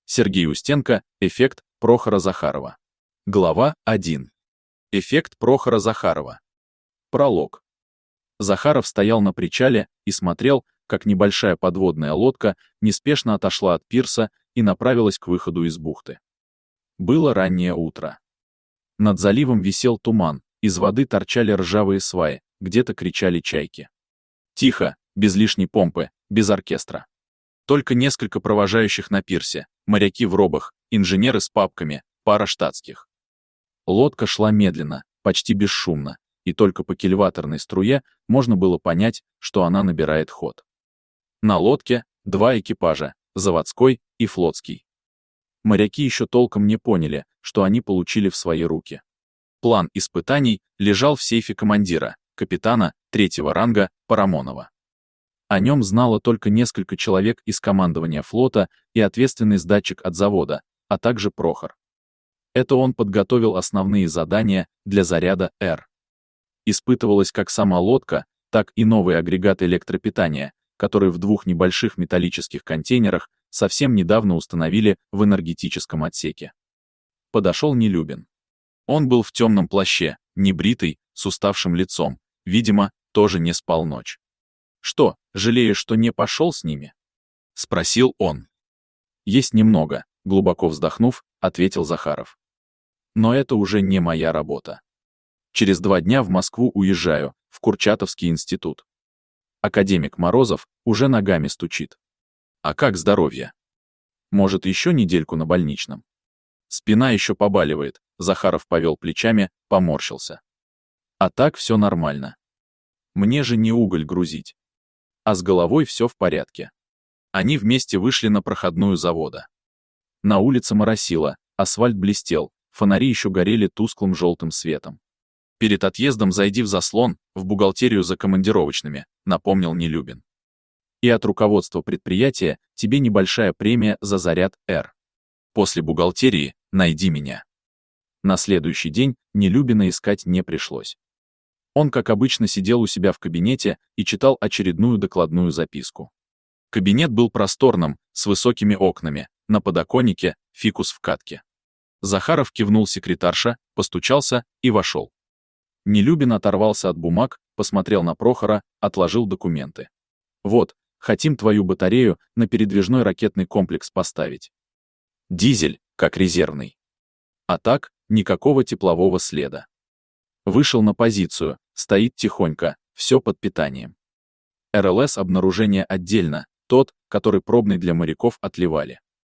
Сергей Устенко, эффект Прохора Захарова. Глава 1. Эффект Прохора Захарова. Пролог. Захаров стоял на причале и смотрел, как небольшая подводная лодка неспешно отошла от пирса и направилась к выходу из бухты. Было раннее утро. Над заливом висел туман, из воды торчали ржавые сваи, где-то кричали чайки. Тихо, без лишней помпы, без оркестра. Только несколько провожающих на пирсе, моряки в робах, инженеры с папками, пара штатских. Лодка шла медленно, почти бесшумно, и только по кильваторной струе можно было понять, что она набирает ход. На лодке два экипажа, заводской и флотский. Моряки еще толком не поняли, что они получили в свои руки. План испытаний лежал в сейфе командира, капитана третьего ранга Парамонова. О нем знало только несколько человек из командования флота и ответственный сдатчик от завода, а также Прохор. Это он подготовил основные задания для заряда «Р». Испытывалась как сама лодка, так и новый агрегат электропитания, который в двух небольших металлических контейнерах совсем недавно установили в энергетическом отсеке. Подошел Нелюбин. Он был в темном плаще, небритый, с уставшим лицом, видимо, тоже не спал ночь. «Что, жалеешь, что не пошел с ними?» — спросил он. «Есть немного», — глубоко вздохнув, ответил Захаров. «Но это уже не моя работа. Через 2 дня в Москву уезжаю, в Курчатовский институт. Академик Морозов уже ногами стучит. А как здоровье? Может, еще недельку на больничном?» Спина еще побаливает, Захаров повел плечами, поморщился. А так все нормально. Мне же не уголь грузить. А с головой все в порядке. Они вместе вышли на проходную завода. На улице моросило, асфальт блестел, фонари еще горели тусклым желтым светом. «Перед отъездом зайди в заслон, в бухгалтерию за командировочными», напомнил Нелюбин. «И от руководства предприятия тебе небольшая премия за заряд «Р». После бухгалтерии найди меня». На следующий день Нелюбина искать не пришлось. Он, как обычно, сидел у себя в кабинете и читал очередную докладную записку. Кабинет был просторным, с высокими окнами, на подоконнике фикус в катке. Захаров кивнул секретарша, постучался и вошел. Нелюбин оторвался от бумаг, посмотрел на Прохора, отложил документы. «Вот, хотим твою батарею на передвижной ракетный комплекс поставить. Дизель, как резервный. А так, никакого теплового следа. Вышел на позицию, стоит тихонько, все под питанием. РЛС обнаружение отдельно, тот, который пробный для моряков отливали».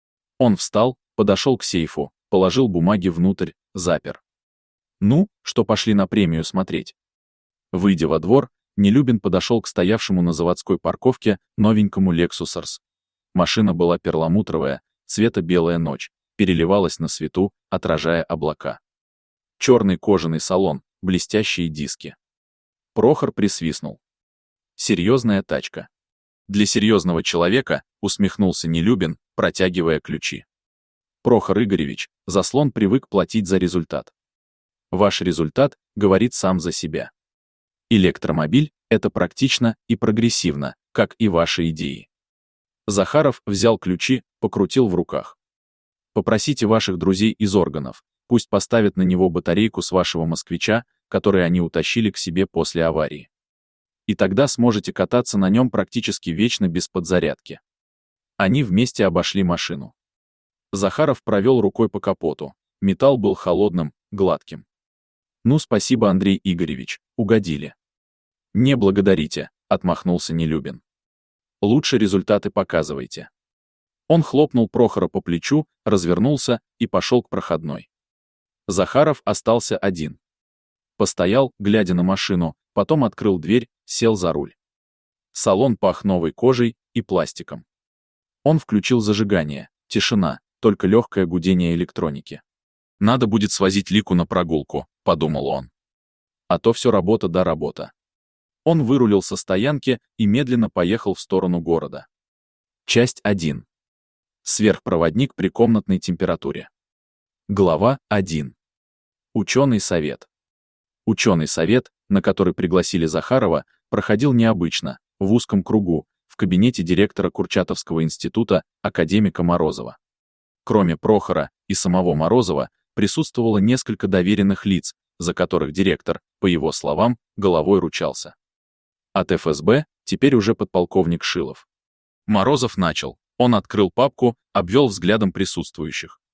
Он встал, подошел к сейфу, положил бумаги внутрь, запер. «Ну, что пошли на премию смотреть?» Выйдя во двор, Нелюбин подошел к стоявшему на заводской парковке новенькому Lexus RS. Машина была перламутровая, цвета белая ночь, переливалась на свету, отражая облака. Черный кожаный салон, блестящие диски. Прохор присвистнул. «Серьезная тачка». «Для серьезного человека», усмехнулся Нелюбин, протягивая ключи. «Прохор Игоревич, заслон привык платить за результат. Ваш результат говорит сам за себя. Электромобиль — это практично и прогрессивно, как и ваши идеи». Захаров взял ключи, покрутил в руках. «Попросите ваших друзей из органов, пусть поставят на него батарейку с вашего москвича, который они утащили к себе после аварии. И тогда сможете кататься на нем практически вечно без подзарядки». Они вместе обошли машину. Захаров провел рукой по капоту. Металл был холодным, гладким. «Ну, спасибо, Андрей Игоревич, угодили». «Не благодарите», — отмахнулся Нелюбин. «Лучше результаты показывайте». Он хлопнул Прохора по плечу, развернулся и пошел к проходной. Захаров остался один. Постоял, глядя на машину, потом открыл дверь, сел за руль. Салон пах новой кожей и пластиком. Он включил зажигание, тишина, только легкое гудение электроники. «Надо будет свозить Лику на прогулку», — подумал он. А то все работа да работа. Он вырулил со стоянки и медленно поехал в сторону города. Часть 1. Сверхпроводник при комнатной температуре. Глава 1. Ученый совет. Ученый совет, на который пригласили Захарова, проходил необычно, в узком кругу, в кабинете директора Курчатовского института, академика Морозова. Кроме Прохора и самого Морозова, присутствовало несколько доверенных лиц, за которых директор, по его словам, головой ручался. От ФСБ теперь уже подполковник Шилов. Морозов начал. Он открыл папку, обвел взглядом присутствующих.